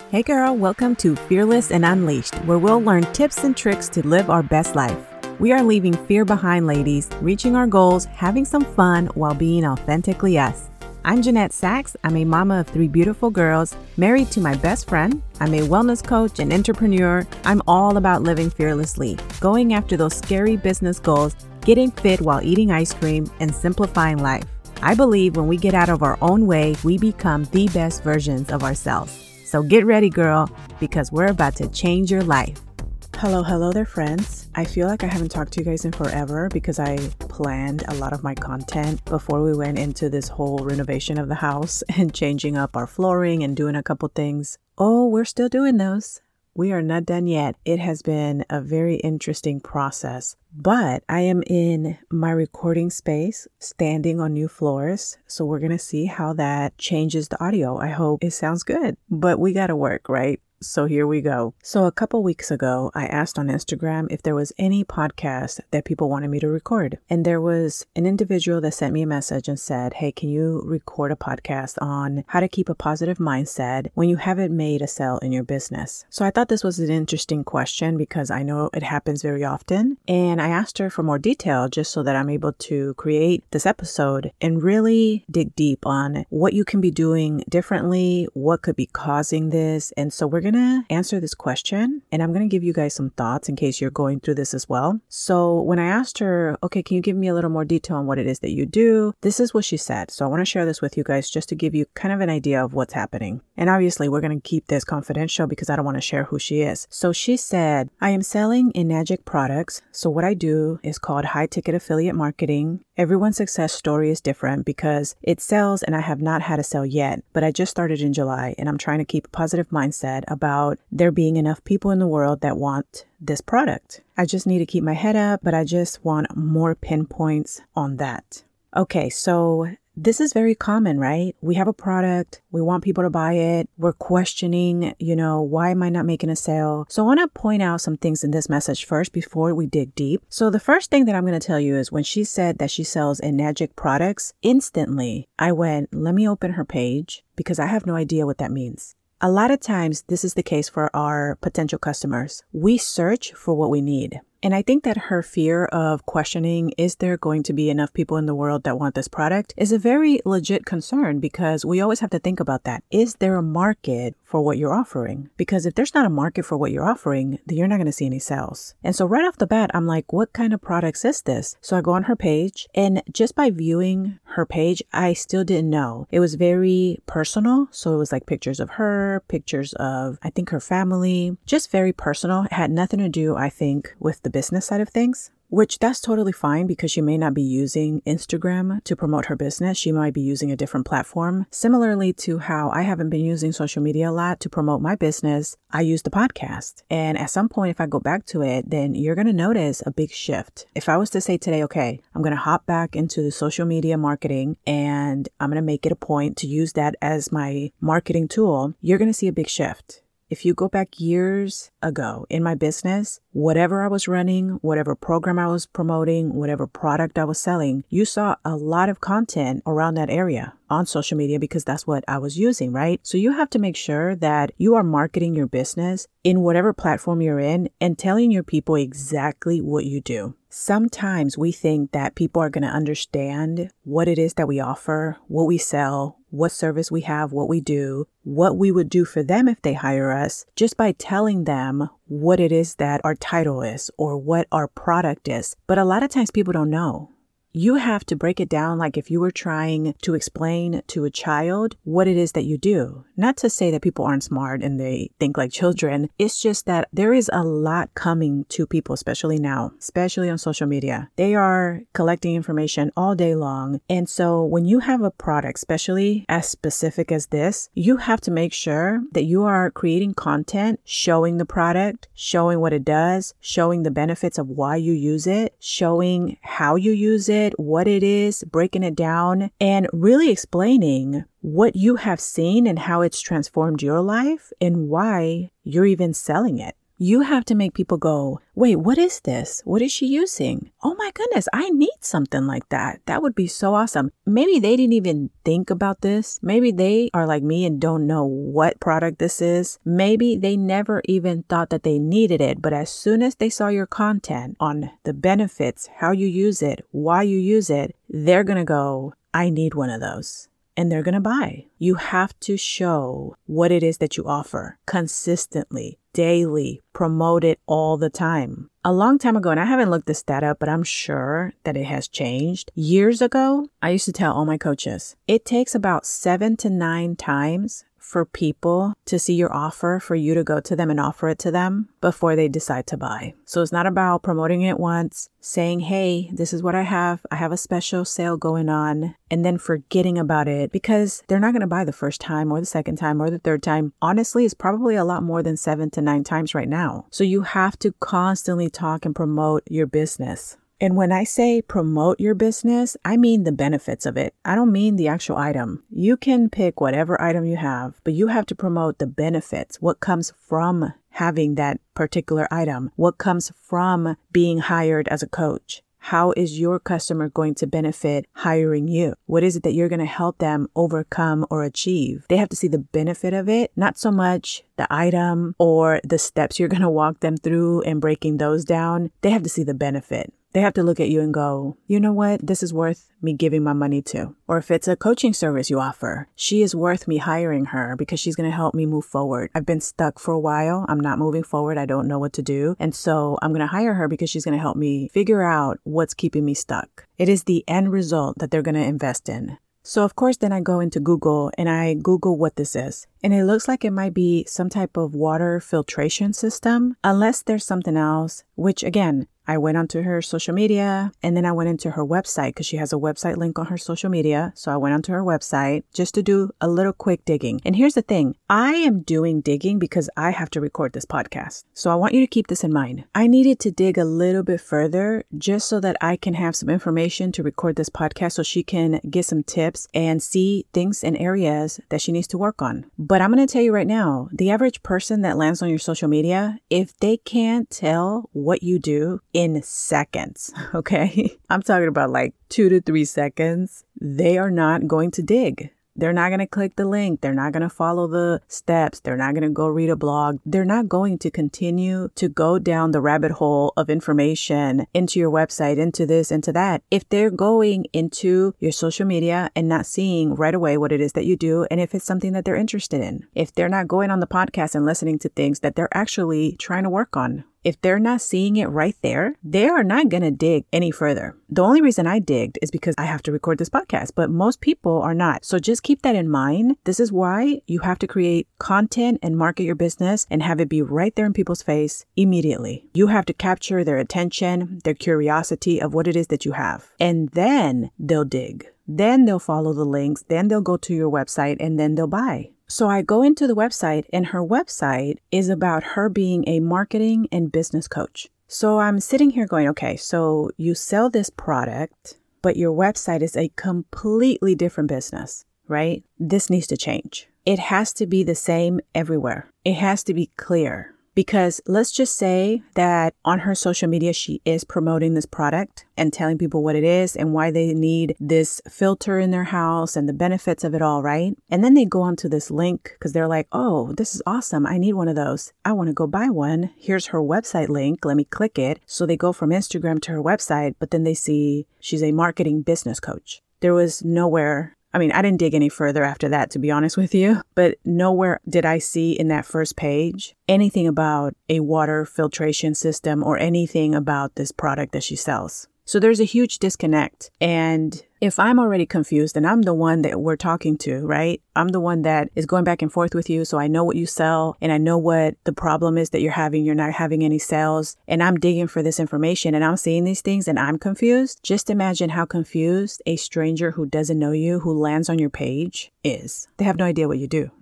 Hey girl, welcome to Fearless and Unleashed, where we'll learn tips and tricks to live our best life. We are leaving fear behind, ladies, reaching our goals, having some fun while being authentically us. I'm Jeanette Sachs. I'm a mama of 3 beautiful girls, married to my best friend. I'm a wellness coach and entrepreneur. I'm all about living fearlessly, going after those scary business goals, getting fit while eating ice cream, and simplifying life. I believe when we get out of our own way, we become the best versions of ourselves. So get ready, girl, because we're about to change your life. Hello there, friends. I feel like I haven't talked to you guys in forever because I planned a lot of my content before we went into this whole renovation of the house and changing up our flooring and doing a couple things. Oh, we're still doing those. We are not done yet. It has been a very interesting process, but I am in my recording space, standing on new floors. So we're going to see how that changes the audio. I hope it sounds good, but we got to work, right? So here we go. So a couple weeks ago, I asked on Instagram if there was any podcast that people wanted me to record. And there was an individual that sent me a message and said, hey, can you record a podcast on how to keep a positive mindset when you haven't made a sale in your business? So I thought this was an interesting question because I know it happens very often. And I asked her for more detail just so that I'm able to create this episode and really dig deep on what you can be doing differently, what could be causing this. And so we're going to answer this question, and I'm going to give you guys some thoughts in case you're going through this as well. So when I asked her, okay, can you give me a little more detail on what it is that you do? This is what she said. So I want to share this with you guys just to give you kind of an idea of what's happening. And obviously we're going to keep this confidential because I don't want to share who she is. So she said, I am selling Enagic products. So what I do is called high ticket affiliate marketing. Everyone's success story is different because it sells and I have not had a sale yet, but I just started in July and I'm trying to keep a positive mindset about there being enough people in the world that want this product. I just need to keep my head up, but I just want more pinpoints on that. Okay, so this is very common, right? We have a product, we want people to buy it, we're questioning, why am I not making a sale? So I want to point out some things in this message first before we dig deep. So the first thing that I'm going to tell you is when she said that she sells Enagic products, instantly I went, let me open her page because I have no idea what that means. A lot of times this is the case for our potential customers. We search for what we need. And I think that her fear of questioning, is there going to be enough people in the world that want this product, is a very legit concern because we always have to think about that. Is there a market for what you're offering? Because if there's not a market for what you're offering, then you're not going to see any sales. And so right off the bat, I'm like, what kind of products is this? So I go on her page, and just by viewing her page, I still didn't know. It was very personal. So it was like pictures of her, pictures of, I think, her family, just very personal. It had nothing to do, I think, with the business side of things, which that's totally fine because she may not be using Instagram to promote her business. She might be using a different platform. Similarly to how I haven't been using social media a lot to promote my business, I use the podcast. And at some point, if I go back to it, then you're going to notice a big shift. If I was to say today, okay, I'm going to hop back into the social media marketing and I'm going to make it a point to use that as my marketing tool, you're going to see a big shift. If you go back years ago in my business, whatever I was running, whatever program I was promoting, whatever product I was selling, you saw a lot of content around that area on social media because that's what I was using, right? So you have to make sure that you are marketing your business in whatever platform you're in and telling your people exactly what you do. Sometimes we think that people are going to understand what it is that we offer, what we sell, what service we have, what we do, what we would do for them if they hire us, just by telling them what it is that our title is or what our product is. But a lot of times people don't know. You have to break it down like if you were trying to explain to a child what it is that you do. Not to say that people aren't smart and they think like children. It's just that there is a lot coming to people, especially now, especially on social media. They are collecting information all day long. And so when you have a product, especially as specific as this, you have to make sure that you are creating content, showing the product, showing what it does, showing the benefits of why you use it, showing how you use it, what it is, breaking it down, and really explaining what you have seen and how it's transformed your life and why you're even selling it. You have to make people go, wait, what is this? What is she using? Oh my goodness, I need something like that. That would be so awesome. Maybe they didn't even think about this. Maybe they are like me and don't know what product this is. Maybe they never even thought that they needed it. But as soon as they saw your content on the benefits, how you use it, why you use it, they're going to go, I need one of those. And they're going to buy. You have to show what it is that you offer consistently, daily, promote it all the time. A long time ago, and I haven't looked this stat up, but I'm sure that it has changed. Years ago, I used to tell all my coaches, it takes about 7 to 9 times for people to see your offer, for you to go to them and offer it to them before they decide to buy. So it's not about promoting it once, saying, hey, this is what I have a special sale going on, and then forgetting about it because they're not going to buy the first time or the second time or the third time. Honestly, it's probably a lot more than 7 to 9 times right now. So you have to constantly talk and promote your business. And when I say promote your business, I mean the benefits of it. I don't mean the actual item. You can pick whatever item you have, but you have to promote the benefits, what comes from having that particular item, what comes from being hired as a coach. How is your customer going to benefit hiring you? What is it that you're going to help them overcome or achieve? They have to see the benefit of it, not so much the item or the steps you're going to walk them through and breaking those down. They have to see the benefit. They have to look at you and go, you know what? This is worth me giving my money to. Or if it's a coaching service you offer, she is worth me hiring her because she's going to help me move forward. I've been stuck for a while. I'm not moving forward. I don't know what to do. And so I'm going to hire her because she's going to help me figure out what's keeping me stuck. It is the end result that they're going to invest in. So of course, then I go into Google and I Google what this is. And it looks like it might be some type of water filtration system, unless there's something else, which again, I went onto her social media and then I went into her website because she has a website link on her social media. So I went onto her website just to do a little quick digging. And here's the thing. I am doing digging because I have to record this podcast. So I want you to keep this in mind. I needed to dig a little bit further just so that I can have some information to record this podcast so she can get some tips and see things and areas that she needs to work on. But I'm going to tell you right now, the average person that lands on your social media, if they can't tell what you do in seconds, okay? I'm talking about like 2 to 3 seconds. They are not going to dig. They're not going to click the link. They're not going to follow the steps. They're not going to go read a blog. They're not going to continue to go down the rabbit hole of information into your website, into this, into that. If they're going into your social media and not seeing right away what it is that you do, and if it's something that they're interested in, if they're not going on the podcast and listening to things that they're actually trying to work on, if they're not seeing it right there, they are not going to dig any further. The only reason I digged is because I have to record this podcast, but most people are not. So just keep that in mind. This is why you have to create content and market your business and have it be right there in people's face immediately. You have to capture their attention, their curiosity of what it is that you have, and then they'll dig. Then they'll follow the links. Then they'll go to your website and then they'll buy. So I go into the website and her website is about her being a marketing and business coach. So I'm sitting here going, okay, so you sell this product, but your website is a completely different business, right? This needs to change. It has to be the same everywhere. It has to be clear. Because let's just say that on her social media, she is promoting this product and telling people what it is and why they need this filter in their house and the benefits of it all, right? And then they go onto this link because they're like, oh, this is awesome. I need one of those. I want to go buy one. Here's her website link. Let me click it. So they go from Instagram to her website, but then they see she's a marketing business coach. There was nowhere. I mean, I didn't dig any further after that, to be honest with you, but nowhere did I see in that first page anything about a water filtration system or anything about this product that she sells. So there's a huge disconnect. And if I'm already confused and I'm the one that we're talking to, right? I'm the one that is going back and forth with you. So I know what you sell and I know what the problem is that you're having. You're not having any sales and I'm digging for this information and I'm seeing these things and I'm confused. Just imagine how confused a stranger who doesn't know you, who lands on your page is. They have no idea what you do, right?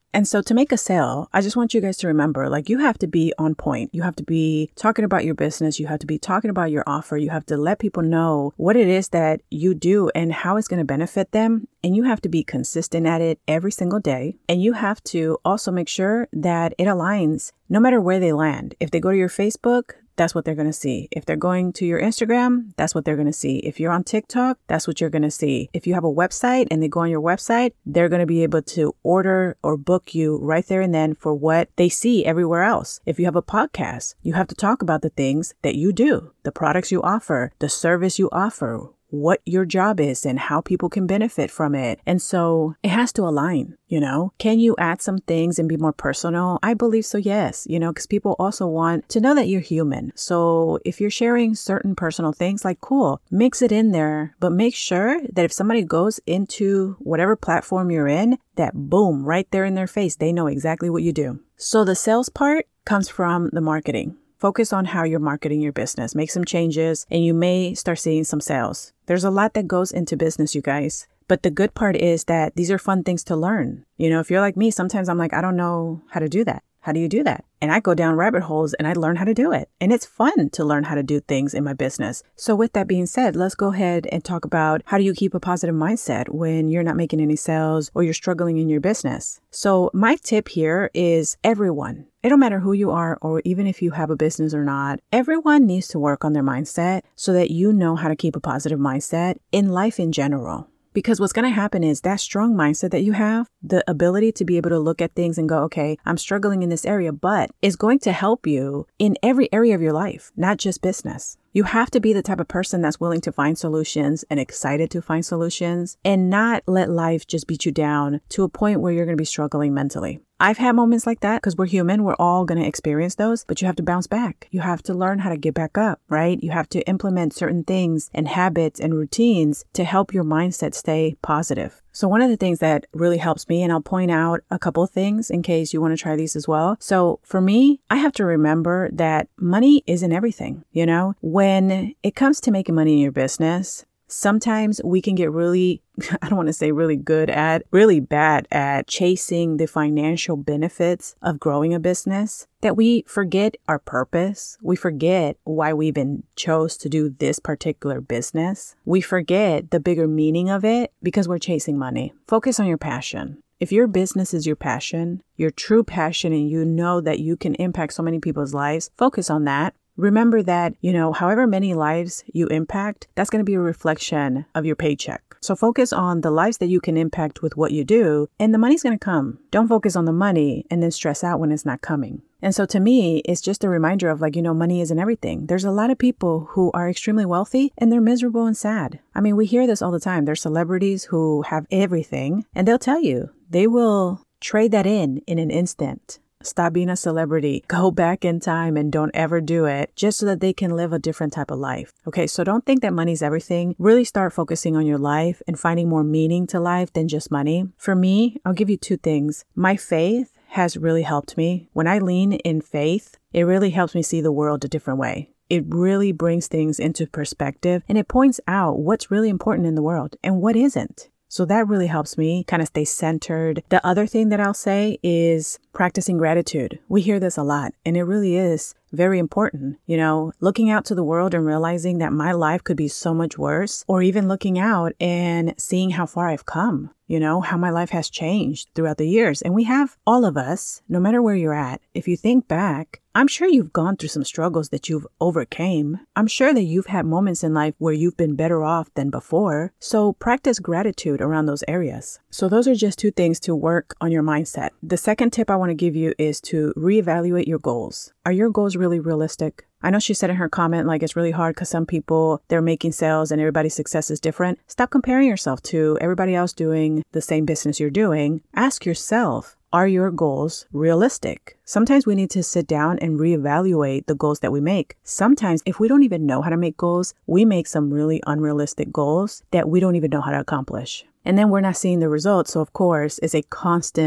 And so to make a sale, I just want you guys to remember, like, you have to be on point. You have to be talking about your business. You have to be talking about your offer. You have to let people know what it is that you do and how it's going to benefit them. And you have to be consistent at it every single day. And you have to also make sure that it aligns no matter where they land. If they go to your Facebook, that's what they're going to see. If they're going to your Instagram, that's what they're going to see. If you're on TikTok, that's what you're going to see. If you have a website and they go on your website, they're going to be able to order or book you right there and then for what they see everywhere else. If you have a podcast, you have to talk about the things that you do, the products you offer, the service you offer, what your job is and how people can benefit from it. And so it has to align, you know. Can you add some things and be more personal? I believe so, yes, you know, because people also want to know that you're human. So if you're sharing certain personal things, like, cool, mix it in there, but make sure that if somebody goes into whatever platform you're in, that boom, right there in their face, they know exactly what you do. So the sales part comes from the marketing. Focus on how you're marketing your business. Make some changes and you may start seeing some sales. There's a lot that goes into business, you guys. But the good part is that these are fun things to learn. You know, if you're like me, sometimes I'm like, I don't know how to do that. How do you do that? And I go down rabbit holes and I learn how to do it. And it's fun to learn how to do things in my business. So with that being said, let's go ahead and talk about how do you keep a positive mindset when you're not making any sales or you're struggling in your business. So my tip here is everyone. It don't matter who you are or even if you have a business or not, everyone needs to work on their mindset so that you know how to keep a positive mindset in life in general. Because what's going to happen is that strong mindset that you have, the ability to be able to look at things and go, okay, I'm struggling in this area, but it's going to help you in every area of your life, not just business. You have to be the type of person that's willing to find solutions and excited to find solutions and not let life just beat you down to a point where you're going to be struggling mentally. I've had moments like that because we're human. We're all going to experience those, but you have to bounce back. You have to learn how to get back up, right? You have to implement certain things and habits and routines to help your mindset stay positive. So one of the things that really helps me, and I'll point out a couple of things in case you want to try these as well. So for me, I have to remember that money isn't everything. You know, when it comes to making money in your business, sometimes we can get really, I don't want to say really bad at chasing the financial benefits of growing a business, that we forget our purpose. We forget why we even chose to do this particular business. We forget the bigger meaning of it because we're chasing money. Focus on your passion. If your business is your passion, your true passion, and you know that you can impact so many people's lives, focus on that. Remember that, you know, however many lives you impact, that's going to be a reflection of your paycheck. So focus on the lives that you can impact with what you do, and the money's going to come. Don't focus on the money and then stress out when it's not coming. And so to me, it's just a reminder of like, you know, money isn't everything. There's a lot of people who are extremely wealthy and they're miserable and sad. I mean, we hear this all the time. There's celebrities who have everything and they'll tell you they will trade that in an instant. Stop being a celebrity, go back in time and don't ever do it just so that they can live a different type of life. Okay, so don't think that money's everything. Really start focusing on your life and finding more meaning to life than just money. For me, I'll give you two things. My faith has really helped me. When I lean in faith, it really helps me see the world a different way. It really brings things into perspective and it points out what's really important in the world and what isn't. So that really helps me kind of stay centered. The other thing that I'll say is practicing gratitude. We hear this a lot and it really is very important. You know, looking out to the world and realizing that my life could be so much worse, or even looking out and seeing how far I've come, you know, how my life has changed throughout the years. And we have, all of us, no matter where you're at, if you think back, I'm sure you've gone through some struggles that you've overcame. I'm sure that you've had moments in life where you've been better off than before. So practice gratitude around those areas. So those are just two things to work on your mindset. The second tip I want to give you is to reevaluate your goals. Are your goals really realistic? I know she said in her comment, like, it's really hard because some people, they're making sales and everybody's success is different. Stop comparing yourself to everybody else doing the same business you're doing. Ask yourself, are your goals realistic? Sometimes we need to sit down and reevaluate the goals that we make. Sometimes if we don't even know how to make goals, we make some really unrealistic goals that we don't even know how to accomplish. And then we're not seeing the results. So of course, it's a constant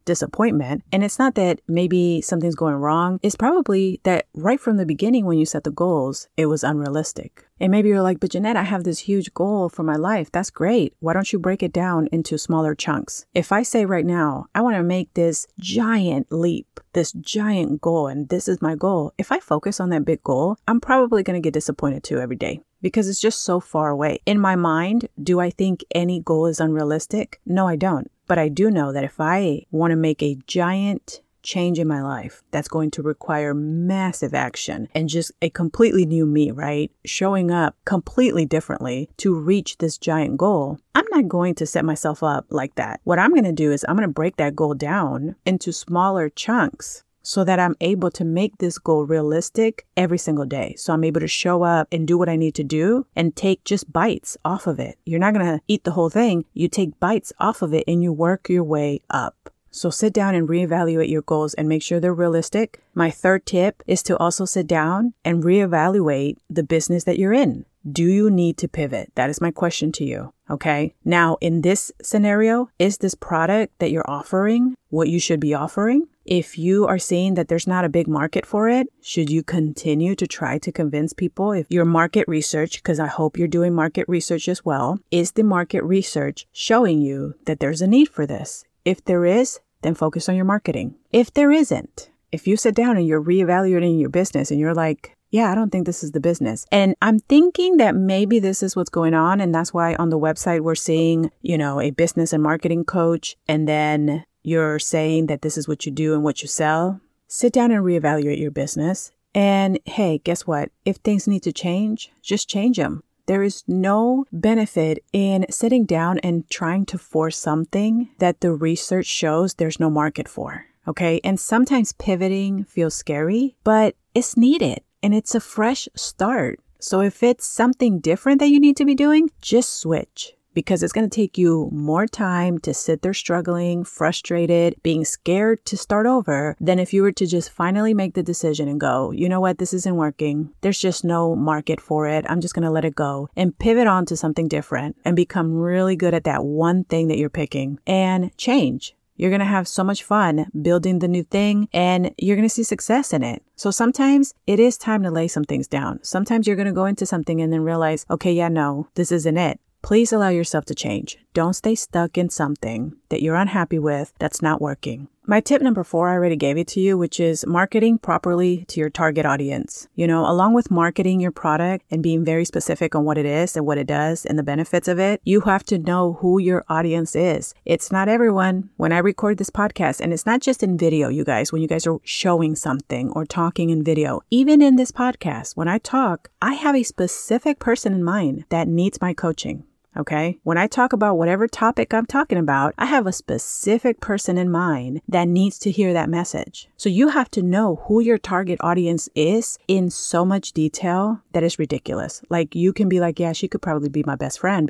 disappointment. And it's not that maybe something's going wrong. It's probably that right from the beginning when you set the goals, it was unrealistic. And maybe you're like, but Jeanette, I have this huge goal for my life. That's great. Why don't you break it down into smaller chunks? If I say right now, I want to make this giant leap, this giant goal, and this is my goal. If I focus on that big goal, I'm probably going to get disappointed too every day because it's just so far away. In my mind, do I think any goal is unrealistic? No, I don't. But I do know that if I want to make a giant change in my life that's going to require massive action and just a completely new me, right? Showing up completely differently to reach this giant goal, I'm not going to set myself up like that. What I'm going to do is I'm going to break that goal down into smaller chunks so that I'm able to make this goal realistic every single day. So I'm able to show up and do what I need to do and take just bites off of it. You're not going to eat the whole thing. You take bites off of it and you work your way up. So sit down and reevaluate your goals and make sure they're realistic. My third tip is to also sit down and reevaluate the business that you're in. Do you need to pivot? That is my question to you. Okay. Now, in this scenario, is this product that you're offering what you should be offering? If you are seeing that there's not a big market for it, should you continue to try to convince people? If your market research, because I hope you're doing market research as well, is the market research showing you that there's a need for this? If there is, then focus on your marketing. If there isn't, if you sit down and you're reevaluating your business and you're like, yeah, I don't think this is the business. And I'm thinking that maybe this is what's going on. And that's why on the website, we're seeing, a business and marketing coach. And then you're saying that this is what you do and what you sell. Sit down and reevaluate your business. And hey, guess what? If things need to change, just change them. There is no benefit in sitting down and trying to force something that the research shows there's no market for. Okay. And sometimes pivoting feels scary, but it's needed and it's a fresh start. So if it's something different that you need to be doing, just switch. Because it's going to take you more time to sit there struggling, frustrated, being scared to start over than if you were to just finally make the decision and go, you know what, this isn't working. There's just no market for it. I'm just going to let it go and pivot on to something different and become really good at that one thing that you're picking and change. You're going to have so much fun building the new thing and you're going to see success in it. So sometimes it is time to lay some things down. Sometimes you're going to go into something and then realize, okay, yeah, no, this isn't it. Please allow yourself to change. Don't stay stuck in something that you're unhappy with that's not working. My tip number 4, I already gave it to you, which is marketing properly to your target audience. Along with marketing your product and being very specific on what it is and what it does and the benefits of it, you have to know who your audience is. It's not everyone. When I record this podcast, and it's not just in video, you guys, when you guys are showing something or talking in video, even in this podcast, when I talk, I have a specific person in mind that needs my coaching. Okay. When I talk about whatever topic I'm talking about, I have a specific person in mind that needs to hear that message. So you have to know who your target audience is in so much detail that is ridiculous. Like you can be like, yeah, she could probably be my best friend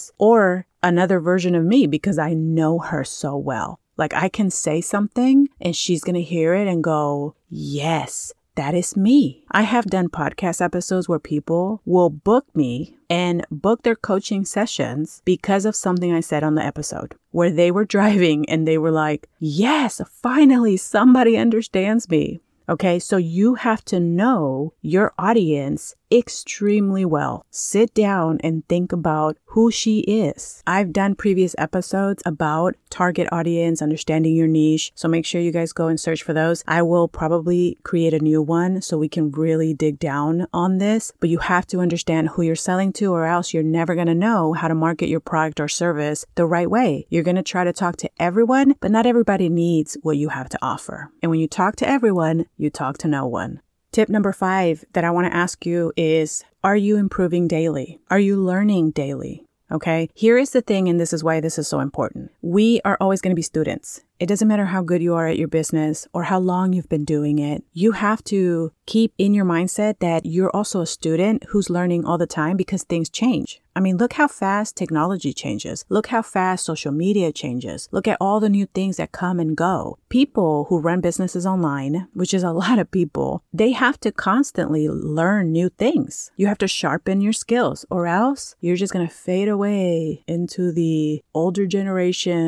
or another version of me because I know her so well. Like I can say something and she's going to hear it and go, yes, that is me. I have done podcast episodes where people will book me and book their coaching sessions because of something I said on the episode where they were driving and they were like, yes, finally somebody understands me. Okay, so you have to know your audience extremely well. Sit down and think about who she is. I've done previous episodes about target audience, understanding your niche. So make sure you guys go and search for those. I will probably create a new one so we can really dig down on this. But you have to understand who you're selling to or else you're never going to know how to market your product or service the right way. You're going to try to talk to everyone, but not everybody needs what you have to offer. And when you talk to everyone, you talk to no one. Tip number 5 that I want to ask you is, are you improving daily? Are you learning daily? Okay, here is the thing, and this is why this is so important. We are always going to be students. It doesn't matter how good you are at your business or how long you've been doing it. You have to keep in your mindset that you're also a student who's learning all the time because things change. I mean, look how fast technology changes. Look how fast social media changes. Look at all the new things that come and go. People who run businesses online, which is a lot of people, they have to constantly learn new things. You have to sharpen your skills or else you're just going to fade away into the older generation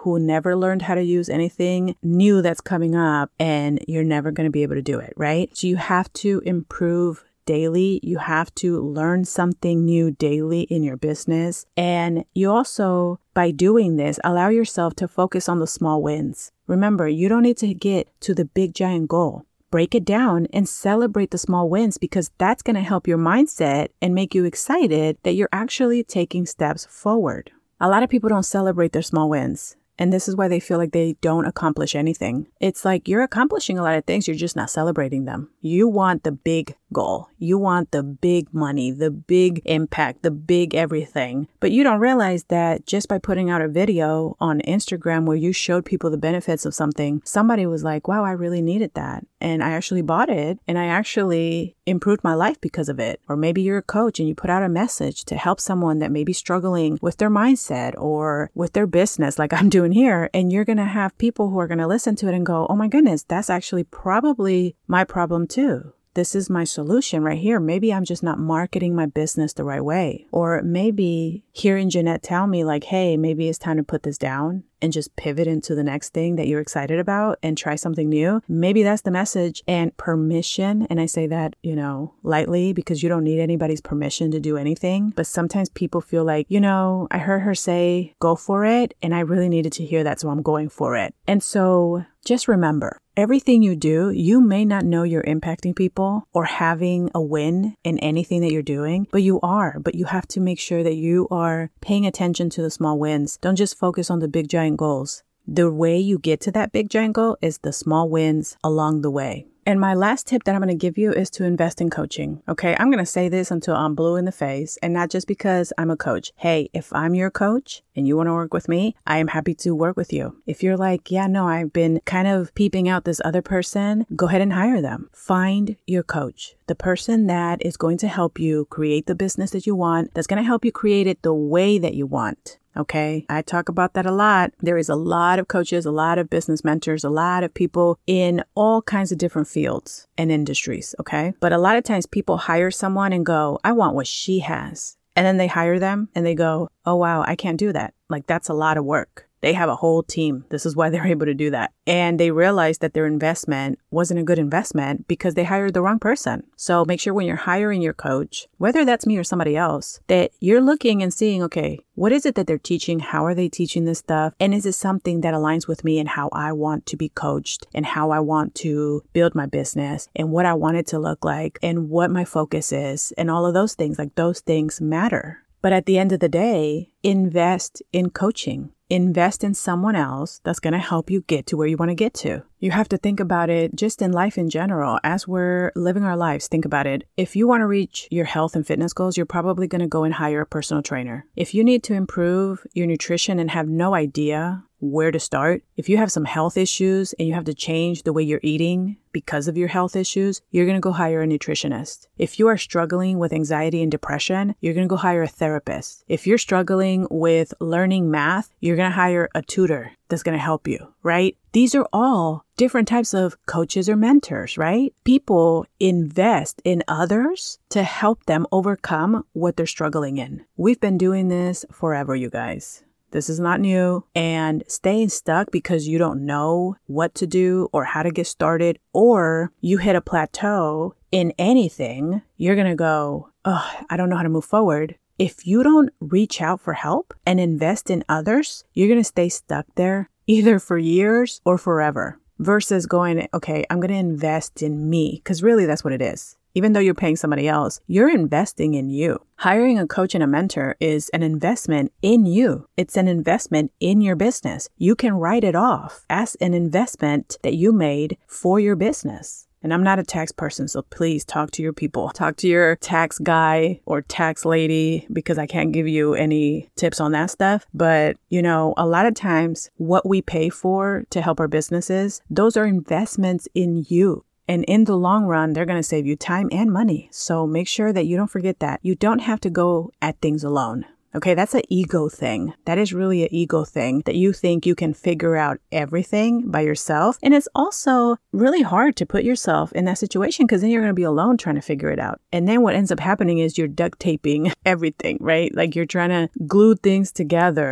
who never learned how to use anything new that's coming up, and you're never going to be able to do it, right? So you have to improve daily. You have to learn something new daily in your business. And you also, by doing this, allow yourself to focus on the small wins. Remember, you don't need to get to the big giant goal. Break it down and celebrate the small wins, because that's going to help your mindset and make you excited that you're actually taking steps forward. A lot of people don't celebrate their small wins. And this is why they feel like they don't accomplish anything. It's like you're accomplishing a lot of things, you're just not celebrating them. You want the big goal. You want the big money, the big impact, the big everything. But you don't realize that just by putting out a video on Instagram where you showed people the benefits of something, somebody was like, wow, I really needed that. And I actually bought it, and I actually improved my life because of it. Or maybe you're a coach and you put out a message to help someone that may be struggling with their mindset or with their business, like I'm doing here. And you're going to have people who are going to listen to it and go, oh my goodness, that's actually probably my problem too. This is my solution right here. Maybe I'm just not marketing my business the right way. Or maybe hearing Jeanette tell me like, hey, maybe it's time to put this down and just pivot into the next thing that you're excited about and try something new. Maybe that's the message and permission. And I say that, lightly, because you don't need anybody's permission to do anything. But sometimes people feel like, I heard her say, go for it. And I really needed to hear that. So I'm going for it. And so just remember, everything you do, you may not know you're impacting people or having a win in anything that you're doing, but you are. But you have to make sure that you are paying attention to the small wins. Don't just focus on the big giant goals. The way you get to that big giant goal is the small wins along the way. And my last tip that I'm going to give you is to invest in coaching. Okay, I'm going to say this until I'm blue in the face, and not just because I'm a coach. Hey, if I'm your coach and you want to work with me, I am happy to work with you. If you're like, yeah, no, I've been kind of peeping out this other person, go ahead and hire them. Find your coach, the person that is going to help you create the business that you want, that's going to help you create it the way that you want. Okay, I talk about that a lot. There is a lot of coaches, a lot of business mentors, a lot of people in all kinds of different fields and industries. Okay, but a lot of times people hire someone and go, I want what she has. And then they hire them and they go, oh, wow, I can't do that. Like, that's a lot of work. They have a whole team. This is why they're able to do that. And they realized that their investment wasn't a good investment because they hired the wrong person. So make sure when you're hiring your coach, whether that's me or somebody else, that you're looking and seeing, okay, what is it that they're teaching? How are they teaching this stuff? And is it something that aligns with me and how I want to be coached and how I want to build my business and what I want it to look like and what my focus is and all of those things? Like, those things matter. But at the end of the day, invest in coaching. Invest in someone else that's going to help you get to where you want to get to. You have to think about it just in life in general. As we're living our lives, think about it. If you want to reach your health and fitness goals, you're probably going to go and hire a personal trainer. If you need to improve your nutrition and have no idea where to start, if you have some health issues and you have to change the way you're eating because of your health issues, you're going to go hire a nutritionist. If you are struggling with anxiety and depression, you're going to go hire a therapist. If you're struggling with learning math, you're going to hire a tutor that's going to help you, right? These are all different types of coaches or mentors, right? People invest in others to help them overcome what they're struggling in. We've been doing this forever, you guys. This is not new. And staying stuck because you don't know what to do or how to get started, or you hit a plateau in anything, you're going to go, oh, I don't know how to move forward. If you don't reach out for help and invest in others, you're going to stay stuck there either for years or forever, versus going, okay, I'm going to invest in me, because really that's what it is. Even though you're paying somebody else, you're investing in you. Hiring a coach and a mentor is an investment in you. It's an investment in your business. You can write it off as an investment that you made for your business. And I'm not a tax person, so please talk to your people. Talk to your tax guy or tax lady, because I can't give you any tips on that stuff. But, a lot of times what we pay for to help our businesses, those are investments in you. And in the long run, they're going to save you time and money. So make sure that you don't forget that. You don't have to go at things alone. Okay, that's an ego thing. That is really an ego thing, that you think you can figure out everything by yourself. And it's also really hard to put yourself in that situation, because then you're going to be alone trying to figure it out. And then what ends up happening is you're duct taping everything, right? Like, you're trying to glue things together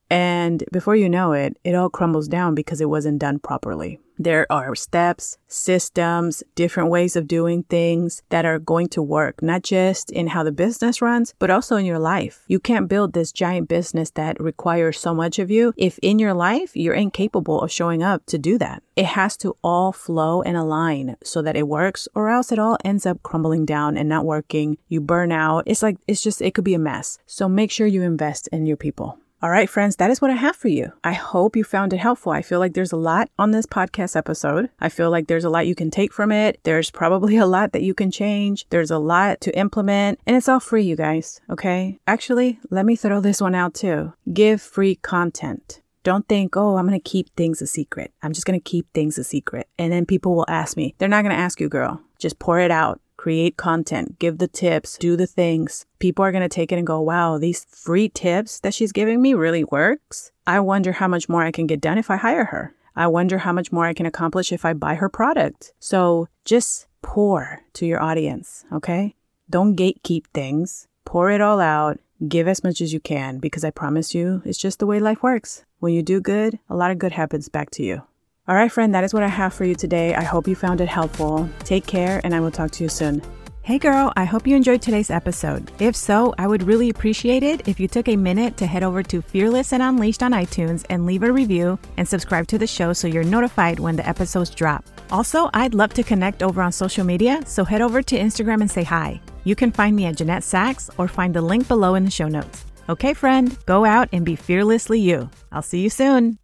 And before you know it, it all crumbles down because it wasn't done properly. There are steps, systems, different ways of doing things that are going to work, not just in how the business runs, but also in your life. You can't build this giant business that requires so much of you if in your life you're incapable of showing up to do that. It has to all flow and align so that it works, or else it all ends up crumbling down and not working. You burn out. It could be a mess. So make sure you invest in your people. All right, friends, that is what I have for you. I hope you found it helpful. I feel like there's a lot on this podcast episode. I feel like there's a lot you can take from it. There's probably a lot that you can change. There's a lot to implement, and it's all free, you guys. Okay. Actually, let me throw this one out too. Give free content. Don't think, oh, I'm going to keep things a secret. I'm just going to keep things a secret. And then people will ask me. They're not going to ask you, girl. Just pour it out. Create content, give the tips, do the things. People are going to take it and go, wow, these free tips that she's giving me really works. I wonder how much more I can get done if I hire her. I wonder how much more I can accomplish if I buy her product. So just pour to your audience, okay? Don't gatekeep things. Pour it all out. Give as much as you can, because I promise you, it's just the way life works. When you do good, a lot of good happens back to you. All right, friend, that is what I have for you today. I hope you found it helpful. Take care, and I will talk to you soon. Hey girl, I hope you enjoyed today's episode. If so, I would really appreciate it if you took a minute to head over to Fearless and Unleashed on iTunes and leave a review and subscribe to the show so you're notified when the episodes drop. Also, I'd love to connect over on social media, so head over to Instagram and say hi. You can find me at Jeanette Sachs or find the link below in the show notes. Okay, friend, go out and be fearlessly you. I'll see you soon.